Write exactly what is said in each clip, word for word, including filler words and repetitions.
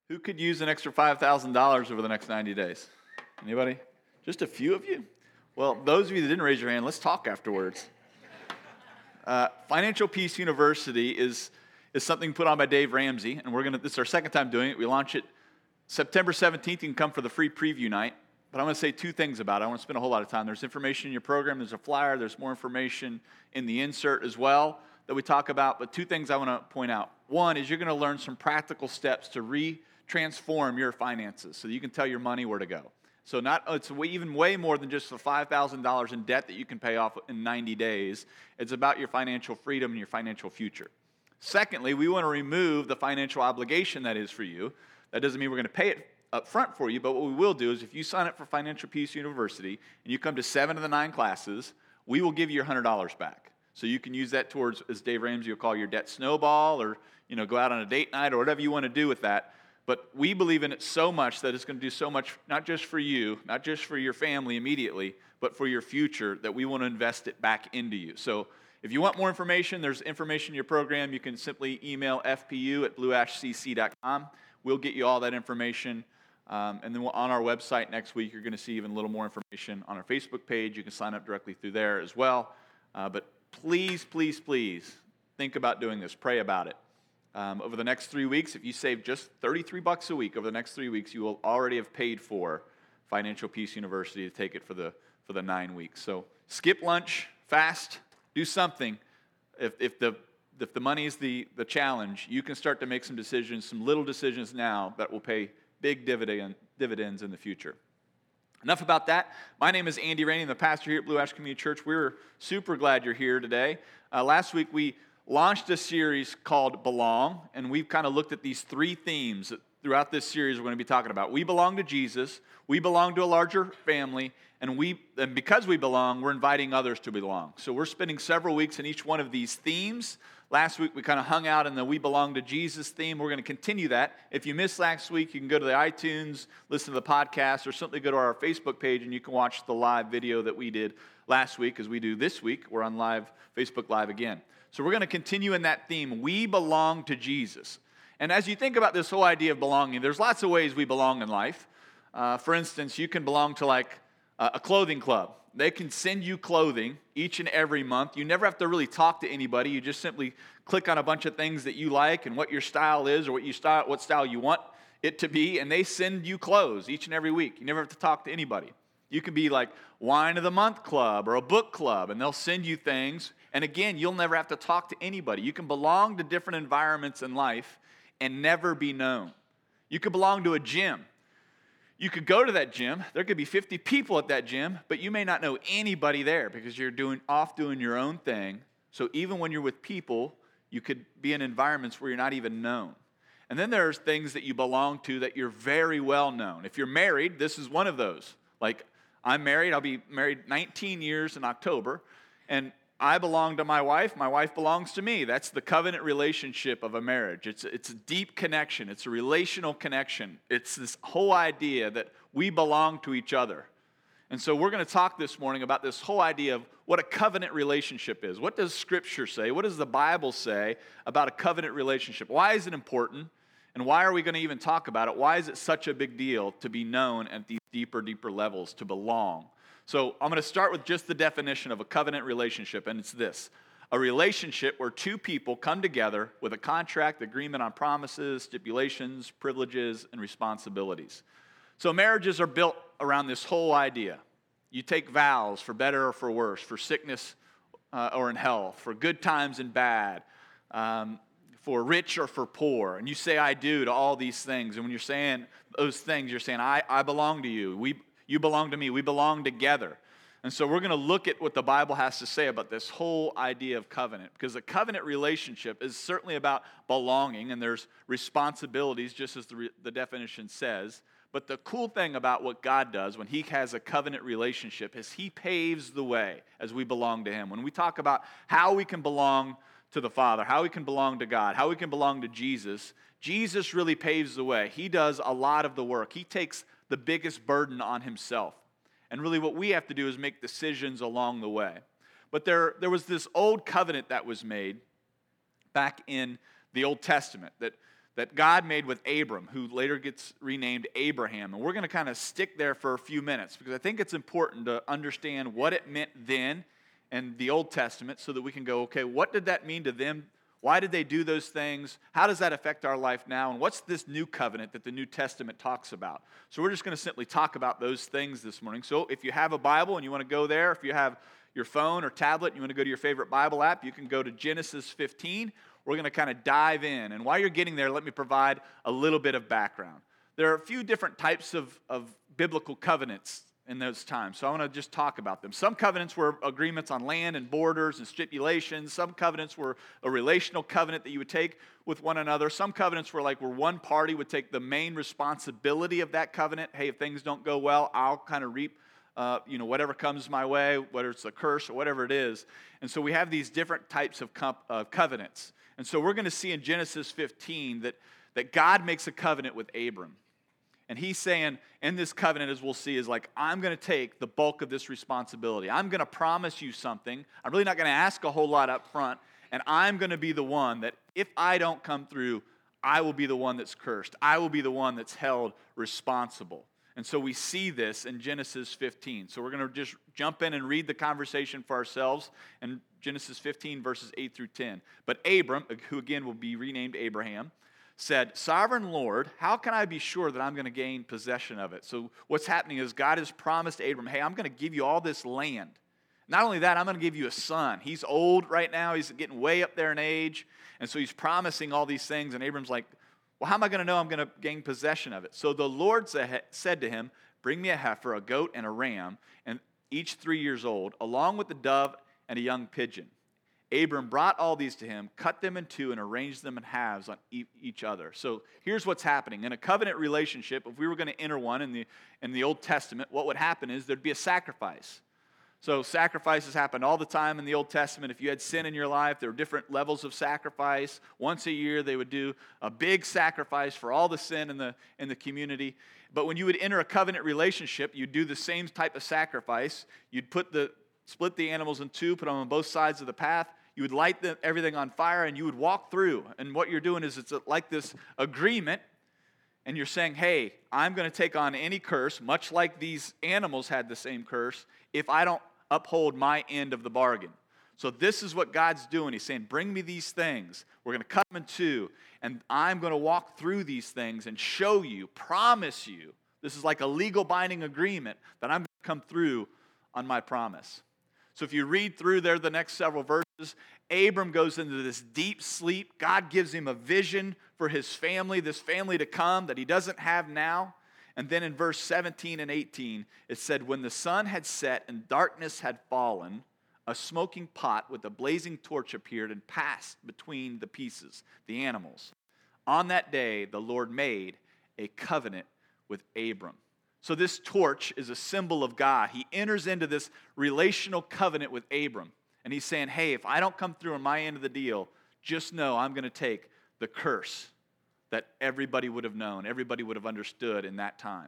Who could use an extra five thousand dollars over the next ninety days? Anybody? Just a few of you? Well, those of you that didn't raise your hand, let's talk afterwards. Uh, Financial Peace University is, is something put on by Dave Ramsey, and we're gonna. This is our second time doing it. We launch it September seventeenth. You can come for the free preview night. But I want to say two things about it. I want to spend a whole lot of time. There's information in your program. There's a flyer. There's more information in the insert as well that we talk about. But two things I want to point out. One is you're going to learn some practical steps to re-transform your finances so that you can tell your money where to go. So not it's way, even way more than just the five thousand dollars in debt that you can pay off in ninety days. It's about your financial freedom and your financial future. Secondly, we want to remove the financial obligation that is for you. That doesn't mean we're going to pay it up front for you, but what we will do is if you sign up for Financial Peace University and you come to seven of the nine classes, we will give you one hundred dollars back. So you can use that towards, as Dave Ramsey will call, your debt snowball, or you know, go out on a date night or whatever you want to do with that. But we believe in it so much that it's going to do so much, not just for you, not just for your family immediately, but for your future, that we want to invest it back into you. So if you want more information, there's information in your program. You can simply email f p u at blue ash c c dot com. We'll get you all that information. Um, and then on our website next week, you're going to see even a little more information on our Facebook page. You can sign up directly through there as well. Uh, but please, please, please think about doing this. Pray about it. Um, over the next three weeks, if you save just thirty-three bucks a week over the next three weeks, you will already have paid for Financial Peace University to take it for the for the nine weeks. So skip lunch, fast, do something. If if the if the money is the the challenge, you can start to make some decisions, some little decisions now that will pay big dividend, dividends in the future. Enough about that. My name is Andy Rainey. I'm the pastor here at Blue Ash Community Church. We're super glad you're here today. Uh, last week we launched a series called Belong, and we've kind of looked at these three themes that throughout this series we're going to be talking about. We belong to Jesus, we belong to a larger family, and we and because we belong, we're inviting others to belong. So we're spending several weeks in each one of these themes. Last week, we kind of hung out in the We Belong to Jesus theme. We're going to continue that. If you missed last week, you can go to the iTunes, listen to the podcast, or simply go to our Facebook page, and you can watch the live video that we did last week, as we do this week. We're on live Facebook Live again. So we're going to continue in that theme. We belong to Jesus. And as you think about this whole idea of belonging, there's lots of ways we belong in life. Uh, for instance, you can belong to like a clothing club. They can send you clothing each and every month. You never have to really talk to anybody. You just simply click on a bunch of things that you like and what your style is, or what you style, what style you want it to be, and they send you clothes each and every week. You never have to talk to anybody. You can be like Wine of the Month Club or a book club, and they'll send you things. And again, you'll never have to talk to anybody. You can belong to different environments in life and never be known. You could belong to a gym. You could go to that gym. There could be fifty people at that gym, but you may not know anybody there because you're doing off doing your own thing. So even when you're with people, you could be in environments where you're not even known. And then there's things that you belong to that you're very well known. If you're married, this is one of those. Like, I'm married. I'll be married nineteen years in October, and I belong to my wife. My wife belongs to me. That's the covenant relationship of a marriage. It's, it's a deep connection. It's a relational connection. It's this whole idea that we belong to each other. And so we're going to talk this morning about this whole idea of what a covenant relationship is. What does Scripture say? What does the Bible say about a covenant relationship? Why is it important? And why are we going to even talk about it? Why is it such a big deal to be known at these deeper, deeper levels, to belong? So I'm going to start with just the definition of a covenant relationship, and it's this: a relationship where two people come together with a contract, agreement on promises, stipulations, privileges, and responsibilities. So marriages are built around this whole idea. You take vows for better or for worse, for sickness uh, or in health, for good times and bad, um, for rich or for poor, and you say I do to all these things. And when you're saying those things, you're saying I, I belong to you. We You belong to me. We belong together. And so we're going to look at what the Bible has to say about this whole idea of covenant, because a covenant relationship is certainly about belonging, and there's responsibilities, just as the, re- the definition says. But the cool thing about what God does when He has a covenant relationship is He paves the way as we belong to Him. When we talk about how we can belong to the Father, how we can belong to God, how we can belong to Jesus, Jesus really paves the way. He does a lot of the work. He takes the biggest burden on Himself. And really what we have to do is make decisions along the way. But there, there was this old covenant that was made back in the Old Testament that, that God made with Abram, who later gets renamed Abraham. And we're going to kind of stick there for a few minutes because I think it's important to understand what it meant then in the Old Testament so that we can go, okay, what did that mean to them? Why did they do those things? How does that affect our life now? And what's this new covenant that the New Testament talks about? So we're just going to simply talk about those things this morning. So if you have a Bible and you want to go there, if you have your phone or tablet and you want to go to your favorite Bible app, you can go to Genesis fifteen. We're going to kind of dive in. And while you're getting there, let me provide a little bit of background. There are a few different types of, of biblical covenants in those times. So I want to just talk about them. Some covenants were agreements on land and borders and stipulations. Some covenants were a relational covenant that you would take with one another. Some covenants were like where one party would take the main responsibility of that covenant. Hey, if things don't go well, I'll kind of reap Uh, you know, whatever comes my way, whether it's a curse or whatever it is. And so we have these different types of comp- uh, covenants. And so we're going to see in Genesis fifteen that, that God makes a covenant with Abram. And he's saying, in this covenant, as we'll see, is like, I'm going to take the bulk of this responsibility. I'm going to promise you something. I'm really not going to ask a whole lot up front. And I'm going to be the one that if I don't come through, I will be the one that's cursed. I will be the one that's held responsible. And so we see this in Genesis fifteen. So we're going to just jump in and read the conversation for ourselves in Genesis fifteen, verses eight through ten. But Abram, who again will be renamed Abraham, said, Sovereign Lord, how can I be sure that I'm going to gain possession of it? So what's happening is God has promised Abram, hey, I'm going to give you all this land. Not only that, I'm going to give you a son. He's old right now. He's getting way up there in age. And so he's promising all these things. And Abram's like, well, how am I going to know I'm going to gain possession of it? So the Lord said to him, bring me a heifer, a goat, and a ram, and each three years old, along with the dove and a young pigeon. Abram brought all these to him, cut them in two, and arranged them in halves on each other. So here's what's happening. In a covenant relationship, if we were going to enter one in the, in the Old Testament, what would happen is there'd be a sacrifice. So sacrifices happened all the time in the Old Testament. If you had sin in your life, there were different levels of sacrifice. Once a year, they would do a big sacrifice for all the sin in the, in the community. But when you would enter a covenant relationship, you'd do the same type of sacrifice. You'd put the, split the animals in two, put them on both sides of the path. You would light the, everything on fire, and you would walk through. And what you're doing is it's like this agreement, and you're saying, hey, I'm going to take on any curse, much like these animals had the same curse, if I don't uphold my end of the bargain. So this is what God's doing. He's saying, bring me these things. We're going to cut them in two, and I'm going to walk through these things and show you, promise you. This is like a legal binding agreement that I'm going to come through on my promise. So if you read through there the next several verses, Abram goes into this deep sleep. God gives him a vision for his family, this family to come that he doesn't have now. And then in verse seventeen and eighteen, it said, when the sun had set and darkness had fallen, a smoking pot with a blazing torch appeared and passed between the pieces, the animals. On that day, the Lord made a covenant with Abram. So this torch is a symbol of God. He enters into this relational covenant with Abram. And he's saying, hey, if I don't come through on my end of the deal, just know I'm going to take the curse that everybody would have known, everybody would have understood in that time.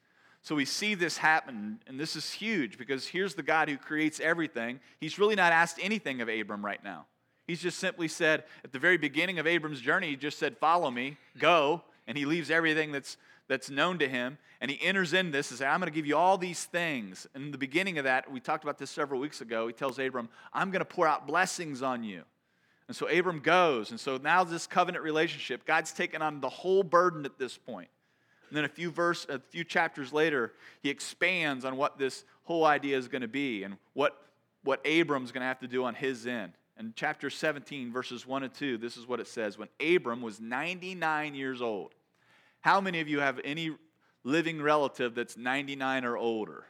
So we see this happen, and this is huge because here's the God who creates everything. He's really not asked anything of Abram right now. He's just simply said, at the very beginning of Abram's journey, he just said, follow me, go, and he leaves everything that's that's known to him, and he enters in this and says, I'm going to give you all these things. And in the beginning of that, we talked about this several weeks ago, he tells Abram, I'm going to pour out blessings on you. And so Abram goes, and so now this covenant relationship, God's taken on the whole burden at this point. And then a few verse, a few chapters later, he expands on what this whole idea is going to be and what, what Abram's going to have to do on his end. In chapter seventeen, verses one and two, this is what it says. When Abram was ninety-nine years old. How many of you have any living relative that's ninety-nine or older?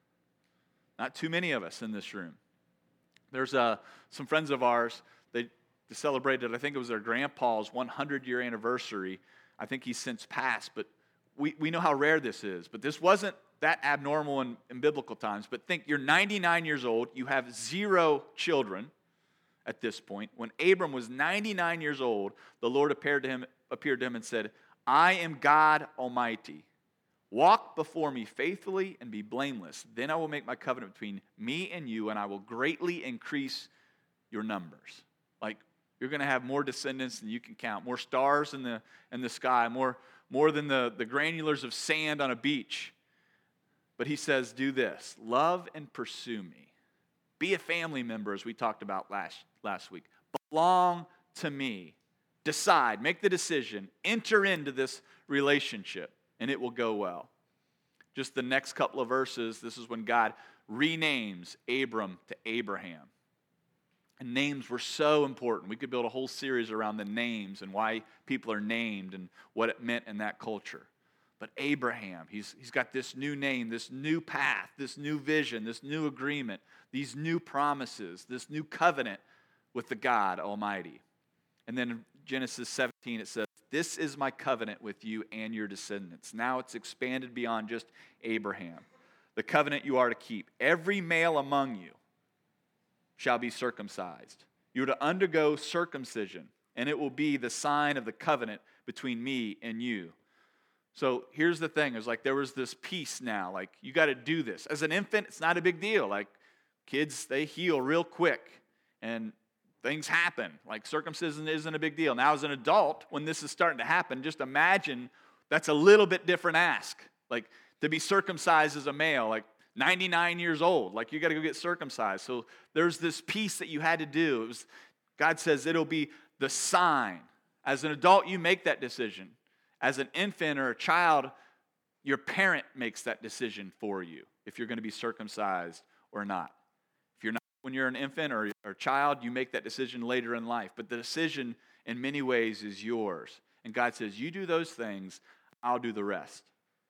Not too many of us in this room. There's uh, some friends of ours, they, they celebrated, I think it was their grandpa's one hundred year anniversary. I think he's since passed, but we, we know how rare this is. But this wasn't that abnormal in, in biblical times. But think, you're ninety-nine years old, you have zero children at this point. When Abram was ninety-nine years old, the Lord appeared to him, appeared to him and said, I am God Almighty. Walk before me faithfully and be blameless. Then I will make my covenant between me and you, and I will greatly increase your numbers. Like, You're going to have more descendants than you can count, more stars in the, in the sky, more, more than the, the granulars of sand on a beach. But he says, do this, love and pursue me. Be a family member, as we talked about last, last week. Belong to me. Decide, make the decision, enter into this relationship, and it will go well. Just the next couple of verses, this is when God renames Abram to Abraham. And names were so important. We could build a whole series around the names and why people are named and what it meant in that culture. But Abraham, he's, he's got this new name, this new path, this new vision, this new agreement, these new promises, this new covenant with the God Almighty. And then in Genesis seventeen, it says, this is my covenant with you and your descendants. Now it's expanded beyond just Abraham. The covenant you are to keep. Every male among you shall be circumcised. You are to undergo circumcision, and it will be the sign of the covenant between me and you. So here's the thing, it's like there was this peace now, like you got to do this. As an infant, it's not a big deal. Like kids, they heal real quick, and things happen. Like circumcision isn't a big deal. Now as an adult, when this is starting to happen, just imagine that's a little bit different ask. Like to be circumcised as a male, like ninety-nine years old, like you got to go get circumcised. So there's this piece that you had to do. It was, God says it'll be the sign. As an adult, you make that decision. As an infant or a child, your parent makes that decision for you if you're going to be circumcised or not. If you're not, when you're an infant or, or a child, you make that decision later in life. But the decision in many ways is yours. And God says, you do those things, I'll do the rest.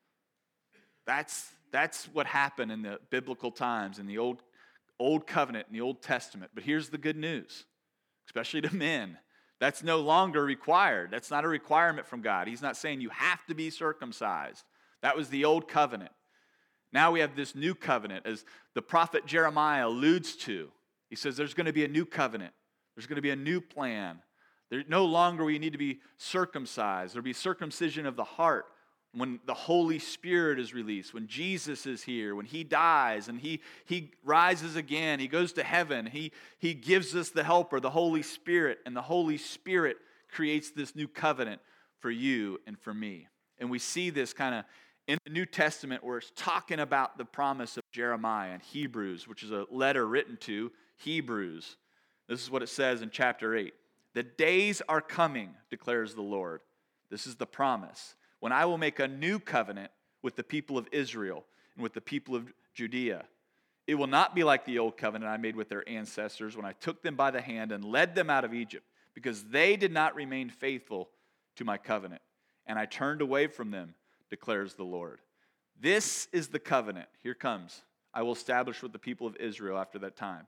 That's That's what happened in the biblical times, in the old, old covenant, in the Old Testament. But here's the good news, especially to men. That's no longer required. That's not a requirement from God. He's not saying you have to be circumcised. That was the old covenant. Now we have this new covenant, as the prophet Jeremiah alludes to. He says there's going to be a new covenant. There's going to be a new plan. There, no longer will you need to be circumcised. There'll be circumcision of the heart. When the Holy Spirit is released, when Jesus is here, when he dies and he, he rises again, he goes to heaven, he, he gives us the helper, the Holy Spirit, and the Holy Spirit creates this new covenant for you and for me. And we see this kind of in the New Testament where it's talking about the promise of Jeremiah in Hebrews, which is a letter written to Hebrews. This is what it says in chapter eight. The days are coming, declares the Lord. This is the promise. When I will make a new covenant with the people of Israel and with the people of Judea. It will not be like the old covenant I made with their ancestors when I took them by the hand and led them out of Egypt, because they did not remain faithful to my covenant, and I turned away from them, declares the Lord. This is the covenant. Here comes. I will establish with the people of Israel after that time.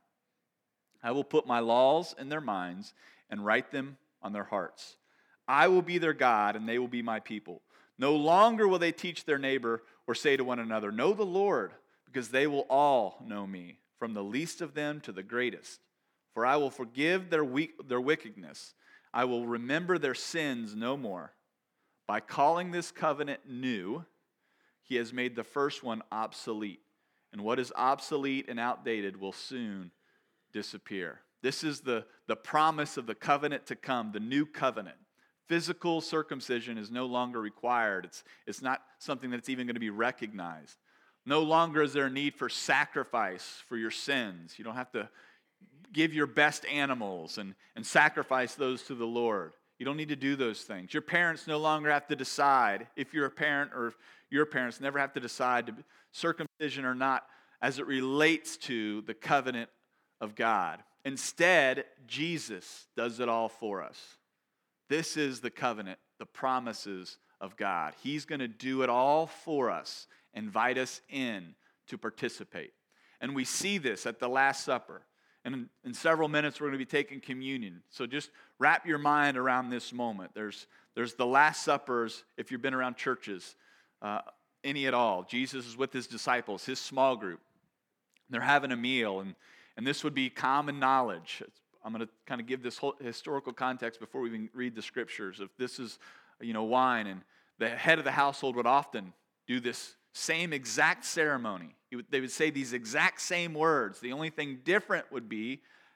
I will put my laws in their minds and write them on their hearts. I will be their God, and they will be my people. No longer will they teach their neighbor or say to one another, know the Lord, because they will all know me, from the least of them to the greatest. For I will forgive their weak, their wickedness. I will remember their sins no more. By calling this covenant new, he has made the first one obsolete. And what is obsolete and outdated will soon disappear. This is the, the promise of the covenant to come, the new covenant. Physical circumcision is no longer required. It's, it's not something that's even going to be recognized. No longer is there a need for sacrifice for your sins. You don't have to give your best animals and, and sacrifice those to the Lord. You don't need to do those things. Your parents no longer have to decide, if you're a parent or if your parents never have to decide to circumcision or not as it relates to the covenant of God. Instead, Jesus does it all for us. This is the covenant, the promises of God. He's going to do it all for us, invite us in to participate. And we see this at the Last Supper. And in, in several minutes, we're going to be taking communion. So just wrap your mind around this moment. There's, there's the Last Suppers, if you've been around churches, uh, any at all. Jesus is with his disciples, his small group. They're having a meal, and, and this would be common knowledge. I'm going to kind of give this whole historical context before we even read the scriptures. If this is, you know, wine, and the head of the household would often do this same exact ceremony. Would, they would say these exact same words. The only thing different would be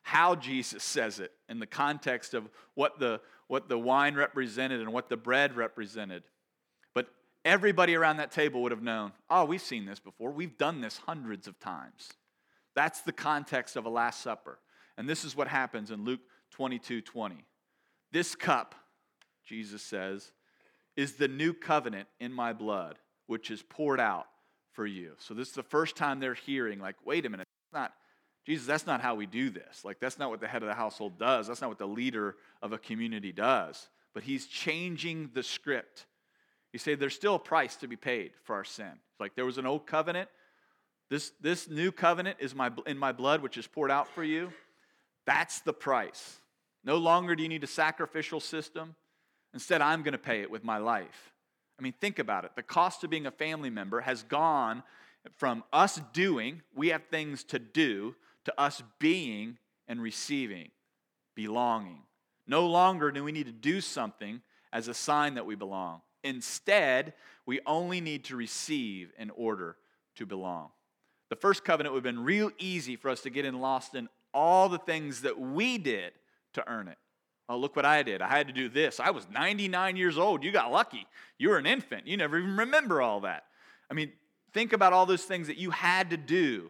how Jesus says it in the context of what the, what the wine represented and what the bread represented. But everybody around that table would have known, oh, we've seen this before. We've done this hundreds of times. That's the context of a Last Supper. And this is what happens in Luke twenty-two twenty. This cup, Jesus says, is the new covenant in my blood, which is poured out for you. So this is the first time they're hearing, like, wait a minute, that's not, Jesus, that's not how we do this. Like, that's not what the head of the household does. That's not what the leader of a community does. But he's changing the script. You say there's still a price to be paid for our sin. Like, there was an old covenant. This, this new covenant is my in my blood, which is poured out for you. That's the price. No longer do you need a sacrificial system. Instead, I'm going to pay it with my life. I mean, think about it. The cost of being a family member has gone from us doing, we have things to do, to us being and receiving, belonging. No longer do we need to do something as a sign that we belong. Instead, we only need to receive in order to belong. The first covenant would have been real easy for us to get in lost in all the things that we did to earn it. Oh, look what I did. I had to do this. I was ninety-nine years old. You got lucky. You were an infant. You never even remember all that. I mean, think about all those things that you had to do.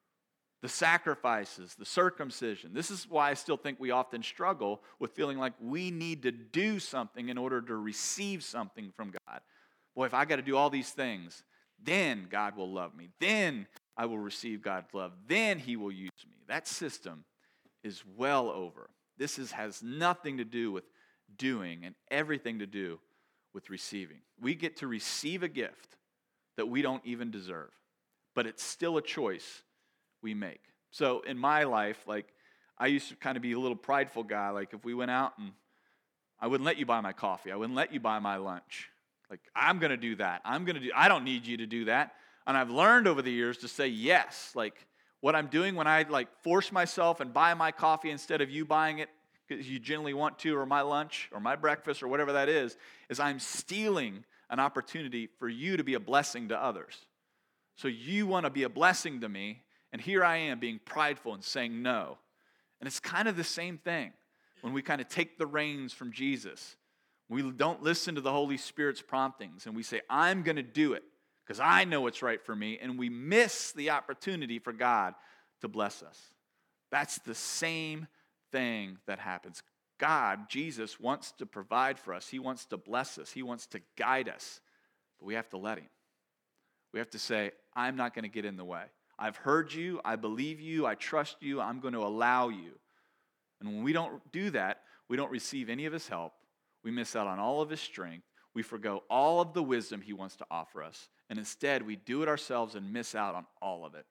The sacrifices, the circumcision. This is why I still think we often struggle with feeling like we need to do something in order to receive something from God. Boy, if I got to do all these things, then God will love me. Then I will receive God's love. Then he will use me. That system is well over. This is, has nothing to do with doing and everything to do with receiving. We get to receive a gift that we don't even deserve, but it's still a choice we make. So in my life, like, I used to kind of be a little prideful guy. Like, if we went out and I wouldn't let you buy my coffee. I wouldn't let you buy my lunch. Like, I'm going to do that. I'm going to do, I don't need you to do that. And I've learned over the years to say yes. Like, what I'm doing when I, like, force myself and buy my coffee instead of you buying it because you generally want to, or my lunch, or my breakfast, or whatever that is, is I'm stealing an opportunity for you to be a blessing to others. So you want to be a blessing to me, and here I am being prideful and saying no. And it's kind of the same thing when we kind of take the reins from Jesus. We don't listen to the Holy Spirit's promptings, and we say, I'm going to do it because I know what's right for me, and we miss the opportunity for God to bless us. That's the same thing that happens. God, Jesus, wants to provide for us. He wants to bless us. He wants to guide us, but we have to let him. We have to say, I'm not going to get in the way. I've heard you. I believe you. I trust you. I'm going to allow you. And when we don't do that, we don't receive any of his help. We miss out on all of his strength. We forgo all of the wisdom he wants to offer us. And instead, we do it ourselves and miss out on all of it.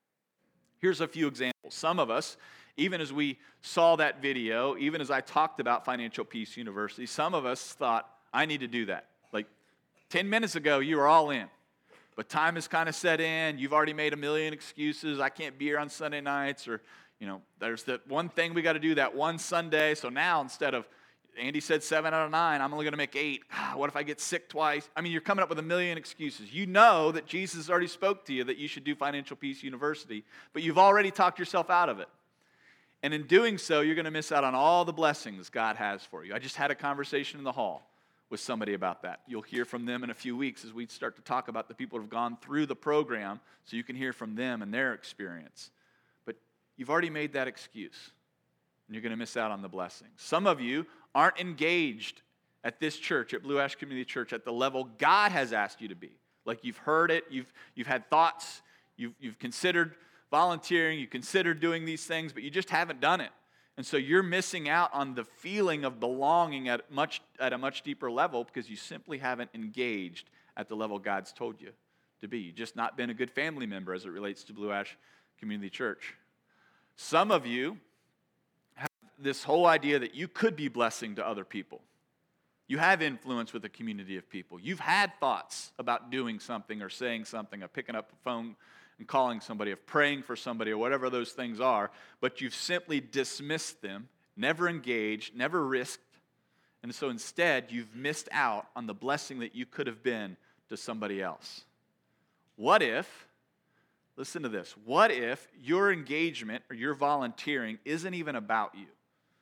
Here's a few examples. Some of us, even as we saw that video, even as I talked about Financial Peace University, some of us thought, I need to do that. Like ten minutes ago, you were all in. But time has kind of set in. You've already made a million excuses. I can't be here on Sunday nights. Or, you know, there's that one thing we got to do that one Sunday. So now instead of, Andy said seven out of nine, I'm only going to make eight. Ah, what if I get sick twice? I mean, you're coming up with a million excuses. You know that Jesus already spoke to you that you should do Financial Peace University, but you've already talked yourself out of it. And in doing so, you're going to miss out on all the blessings God has for you. I just had a conversation in the hall with somebody about that. You'll hear from them in a few weeks as we start to talk about the people who have gone through the program, so you can hear from them and their experience. But you've already made that excuse, and you're going to miss out on the blessings. Some of you aren't engaged at this church, at Blue Ash Community Church, at the level God has asked you to be. Like, you've heard it, you've, you've had thoughts, you've, you've considered volunteering, you considered doing these things, but you just haven't done it. And so you're missing out on the feeling of belonging at much at a much deeper level because you simply haven't engaged at the level God's told you to be. You've just not been a good family member as it relates to Blue Ash Community Church. Some of you have this whole idea that you could be blessing to other people. You have influence with a community of people. You've had thoughts about doing something or saying something, or picking up the phone and calling somebody, of praying for somebody, or whatever those things are, but you've simply dismissed them, never engaged, never risked, and so instead you've missed out on the blessing that you could have been to somebody else. What if Listen to this. What if your engagement or your volunteering isn't even about you?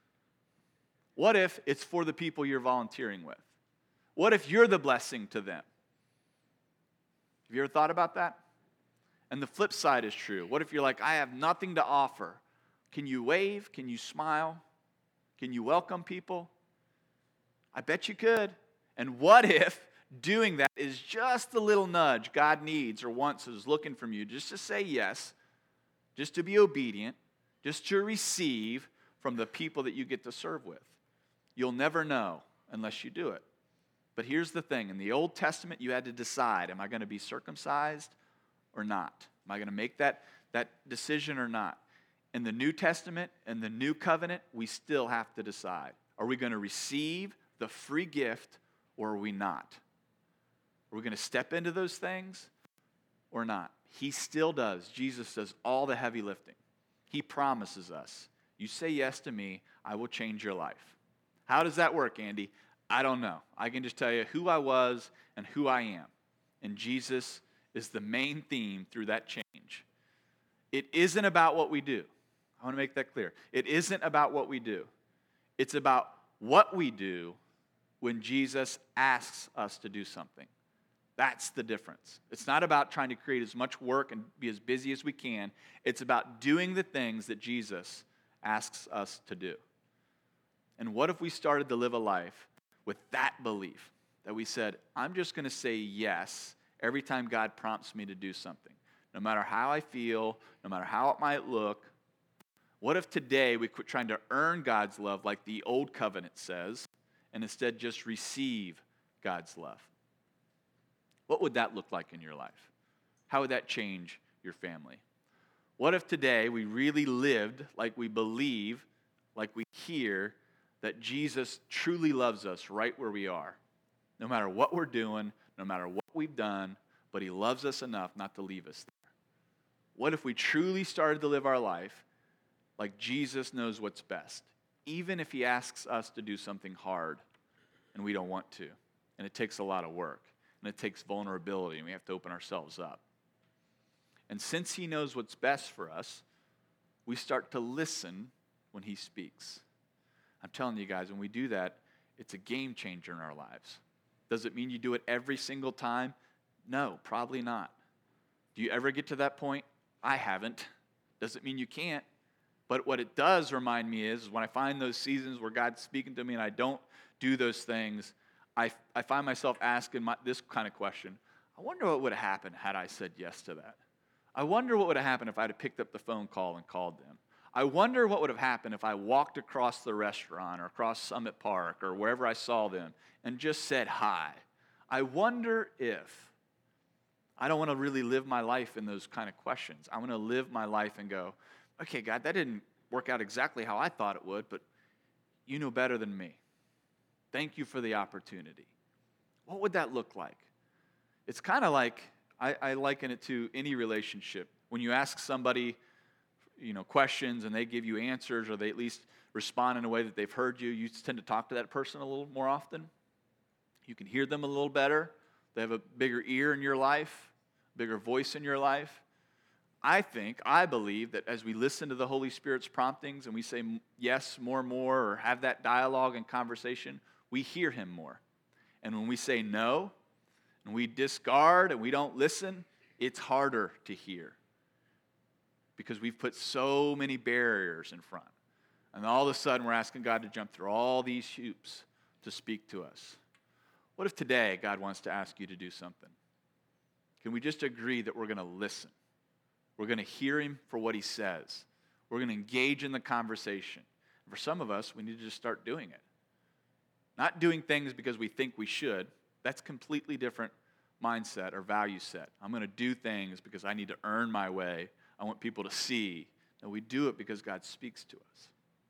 What if it's for the people you're volunteering with? What if you're the blessing to them? Have you ever thought about that? And the flip side is true. What if you're like, I have nothing to offer? Can you wave? Can you smile? Can you welcome people? I bet you could. And what if doing that is just the little nudge God needs or wants, is looking from you, just to say yes, just to be obedient, just to receive from the people that you get to serve with? You'll never know unless you do it. But here's the thing. In the Old Testament, you had to decide, am I going to be circumcised or not? Am I going to make that, that decision or not? In the New Testament and the New Covenant, we still have to decide. Are we going to receive the free gift or are we not? Are we going to step into those things or not? He still does. Jesus does all the heavy lifting. He promises us, you say yes to me, I will change your life. How does that work, Andy? I don't know. I can just tell you who I was and who I am. And Jesus is the main theme through that change. It isn't about what we do. I want to make that clear. It isn't about what we do. It's about what we do when Jesus asks us to do something. That's the difference. It's not about trying to create as much work and be as busy as we can. It's about doing the things that Jesus asks us to do. And what if we started to live a life with that belief, that we said, I'm just going to say yes every time God prompts me to do something, no matter how I feel, no matter how it might look? What if today we quit trying to earn God's love like the Old Covenant says, and instead just receive God's love? What would that look like in your life? How would that change your family? What if today we really lived like we believe, like we hear, that Jesus truly loves us right where we are, no matter what we're doing, no matter what we've done, but he loves us enough not to leave us there? What if we truly started to live our life like Jesus knows what's best, even if he asks us to do something hard and we don't want to, and it takes a lot of work, and it takes vulnerability, and we have to open ourselves up? And since he knows what's best for us, we start to listen when he speaks. I'm telling you guys, when we do that, it's a game changer in our lives. Does it mean you do it every single time? No, probably not. Do you ever get to that point? I haven't. Does it mean you can't? But what it does remind me is when I find those seasons where God's speaking to me and I don't do those things, I, I find myself asking my, this kind of question. I wonder what would have happened had I said yes to that. I wonder what would have happened if I had picked up the phone call and called them. I wonder what would have happened if I walked across the restaurant or across Summit Park or wherever I saw them and just said hi. I wonder if. I don't want to really live my life in those kind of questions. I want to live my life and go, okay, God, that didn't work out exactly how I thought it would, but you know better than me. Thank you for the opportunity. What would that look like? It's kind of like, I, I liken it to any relationship. When you ask somebody, you know, questions and they give you answers, or they at least respond in a way that they've heard you, you tend to talk to that person a little more often. You can hear them a little better. They have a bigger ear in your life, bigger voice in your life. I think, I believe that as we listen to the Holy Spirit's promptings and we say yes more and more, or have that dialogue and conversation, we hear him more. And when we say no, and we discard and we don't listen, it's harder to hear, because we've put so many barriers in front. And all of a sudden, we're asking God to jump through all these hoops to speak to us. What if today God wants to ask you to do something? Can we just agree that we're going to listen? We're going to hear him for what he says. We're going to engage in the conversation. For some of us, we need to just start doing it. Not doing things because we think we should. That's completely different mindset or value set. I'm going to do things because I need to earn my way. I want people to see. And we do it because God speaks to us.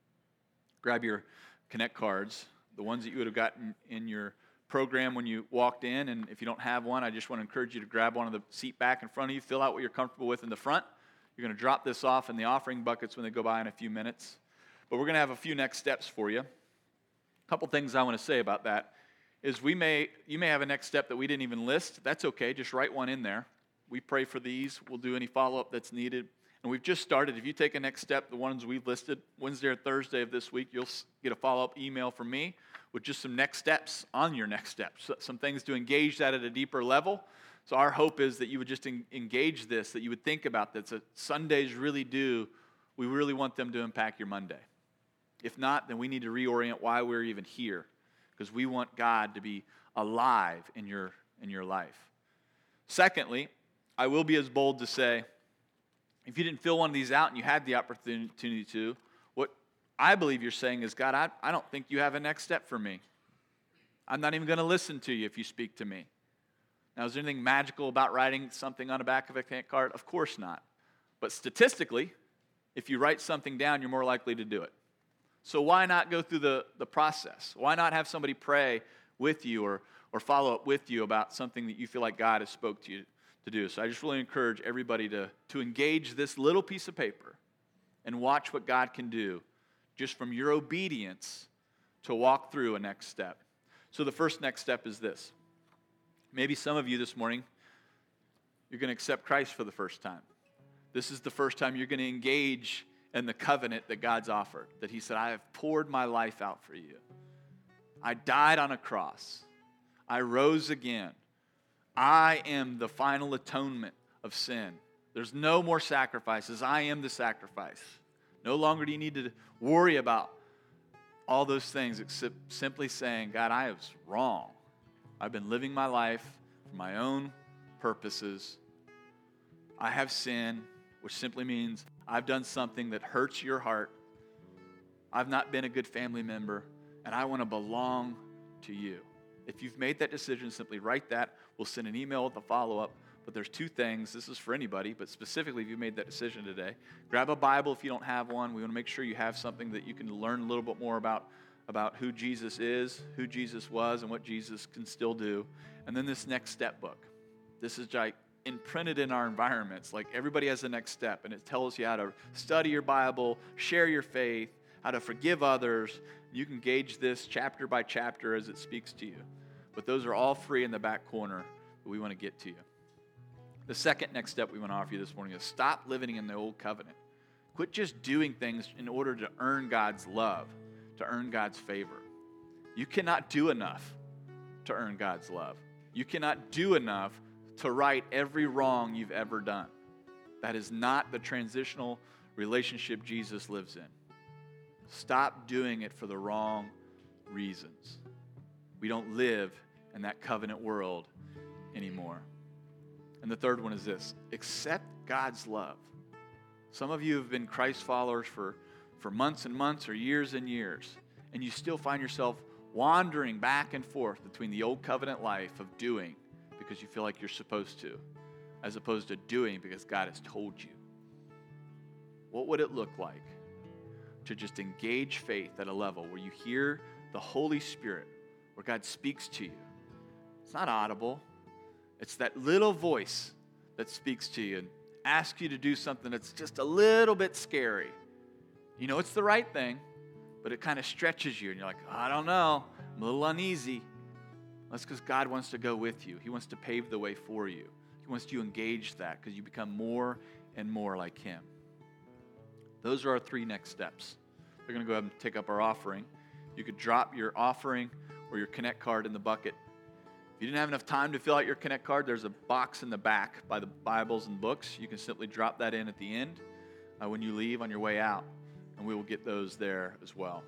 Grab your Connect cards, the ones that you would have gotten in your program when you walked in. And if you don't have one, I just want to encourage you to grab one of the seat back in front of you. Fill out what you're comfortable with in the front. You're going to drop this off in the offering buckets when they go by in a few minutes. But we're going to have a few next steps for you. A couple things I want to say about that is we may you may have a next step that we didn't even list. That's okay. Just write one in there. We pray for these. We'll do any follow-up that's needed. And we've just started. If you take a next step, the ones we've listed, Wednesday or Thursday of this week, you'll get a follow-up email from me with just some next steps on your next steps, some things to engage that at a deeper level. So our hope is that you would just engage this, that you would think about this, that Sundays really do, we really want them to impact your Monday. If not, then we need to reorient why we're even here, because we want God to be alive in your, in your life. Secondly, I will be as bold to say, if you didn't fill one of these out and you had the opportunity to, what I believe you're saying is, God, I, I don't think you have a next step for me. I'm not even going to listen to you if you speak to me. Now, is there anything magical about writing something on the back of a connect card? Of course not. But statistically, if you write something down, you're more likely to do it. So why not go through the, the process? Why not have somebody pray with you or, or follow up with you about something that you feel like God has spoke to you to do? So I just really encourage everybody to, to engage this little piece of paper and watch what God can do just from your obedience to walk through a next step. So the first next step is this. Maybe some of you this morning, you're going to accept Christ for the first time. This is the first time you're going to engage in the covenant that God's offered, that he said, I have poured my life out for you. I died on a cross. I rose again. I am the final atonement of sin. There's no more sacrifices. I am the sacrifice. No longer do you need to worry about all those things except simply saying, God, I was wrong. I've been living my life for my own purposes. I have sinned, which simply means I've done something that hurts your heart. I've not been a good family member, and I want to belong to you. If you've made that decision, simply write that. We'll send an email with a follow-up. But there's two things. This is for anybody, but specifically if you made that decision today. Grab a Bible if you don't have one. We want to make sure you have something that you can learn a little bit more about, about who Jesus is, who Jesus was, and what Jesus can still do. And then this next step book. This is like imprinted in our environments. Like everybody has a next step, and it tells you how to study your Bible, share your faith, how to forgive others. You can gauge this chapter by chapter as it speaks to you. But those are all free in the back corner that we want to get to you. The second next step we want to offer you this morning is stop living in the old covenant. Quit just doing things in order to earn God's love, to earn God's favor. You cannot do enough to earn God's love. You cannot do enough to right every wrong you've ever done. That is not the transitional relationship Jesus lives in. Stop doing it for the wrong reasons. We don't live in that covenant world anymore. And the third one is this: accept God's love. Some of you have been Christ followers for, for months and months or years and years, and you still find yourself wandering back and forth between the old covenant life of doing because you feel like you're supposed to, as opposed to doing because God has told you. What would it look like to just engage faith at a level where you hear the Holy Spirit, where God speaks to you? It's not audible. It's that little voice that speaks to you and asks you to do something that's just a little bit scary. You know it's the right thing, but it kind of stretches you, and you're like, I don't know, I'm a little uneasy. That's because God wants to go with you. He wants to pave the way for you. He wants you to engage that because you become more and more like Him. Those are our three next steps. We're going to go ahead and take up our offering. You could drop your offering or your Connect card in the bucket. If you didn't have enough time to fill out your Connect card, there's a box in the back by the Bibles and books. You can simply drop that in at the end uh, when you leave on your way out, and we will get those there as well.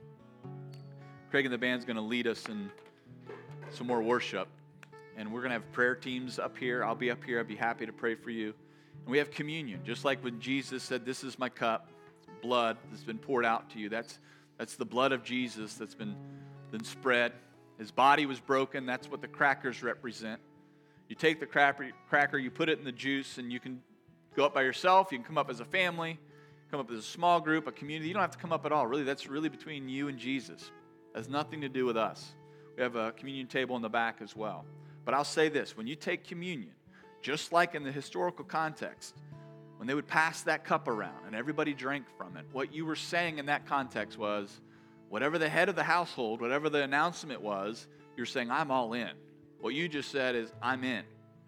Craig and the band's going to lead us in some more worship, and we're going to have prayer teams up here. I'll be up here. I'd be happy to pray for you. And we have communion, just like when Jesus said, this is my cup, blood that's been poured out to you. That's, that's the blood of Jesus that's been, been spread. His body was broken. That's what the crackers represent. You take the cracker, you put it in the juice, and you can go up by yourself. You can come up as a family, come up as a small group, a community. You don't have to come up at all. Really, that's really between you and Jesus. It has nothing to do with us. We have a communion table in the back as well. But I'll say this. When you take communion, just like in the historical context, when they would pass that cup around and everybody drank from it, what you were saying in that context was, whatever the head of the household, whatever the announcement was, you're saying, I'm all in. What you just said is, I'm in.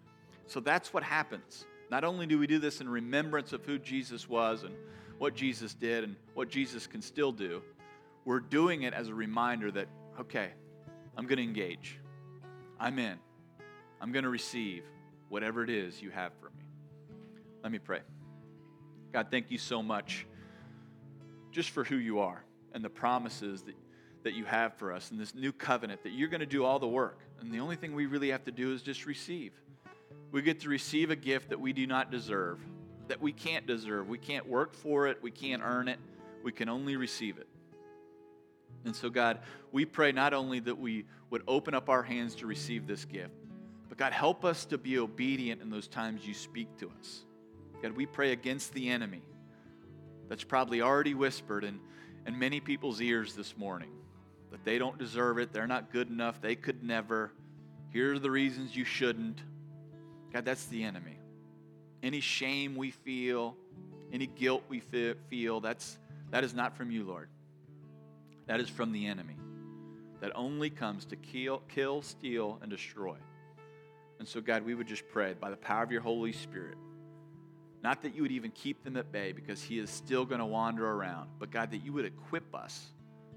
So that's what happens. Not only do we do this in remembrance of who Jesus was and what Jesus did and what Jesus can still do, we're doing it as a reminder that, okay, I'm going to engage. I'm in. I'm going to receive whatever it is you have for me. Let me pray. God, thank you so much just for who you are and the promises that, that you have for us and this new covenant, that you're going to do all the work. And the only thing we really have to do is just receive. We get to receive a gift that we do not deserve, that we can't deserve. We can't work for it. We can't earn it. We can only receive it. And so, God, we pray not only that we would open up our hands to receive this gift, but God, help us to be obedient in those times you speak to us. God, we pray against the enemy that's probably already whispered in, in many people's ears this morning, that they don't deserve it, they're not good enough, they could never. Here are the reasons you shouldn't. God, that's the enemy. Any shame we feel, any guilt we feel, that's, that is not from you, Lord. That is from the enemy that only comes to kill, kill, steal, and destroy. And so, God, we would just pray by the power of your Holy Spirit, not that you would even keep them at bay because he is still going to wander around, but God, that you would equip us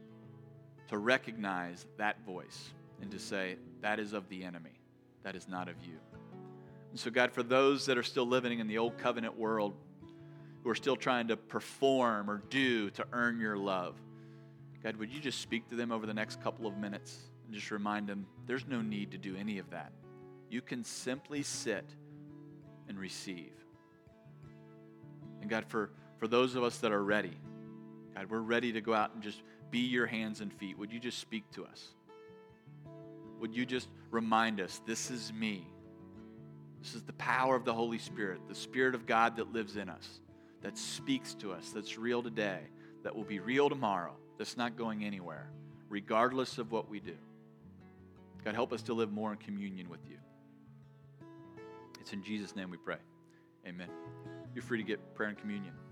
to recognize that voice and to say, that is of the enemy. That is not of you. And so, God, for those that are still living in the old covenant world, who are still trying to perform or do to earn your love, God, would you just speak to them over the next couple of minutes and just remind them there's no need to do any of that. You can simply sit and receive. And God, for, for those of us that are ready, God, we're ready to go out and just be your hands and feet. Would you just speak to us? Would you just remind us, this is me. This is the power of the Holy Spirit, the Spirit of God that lives in us, that speaks to us, that's real today, that will be real tomorrow, that's not going anywhere, regardless of what we do. God, help us to live more in communion with you. It's in Jesus' name we pray. Amen. You're free to get prayer and communion.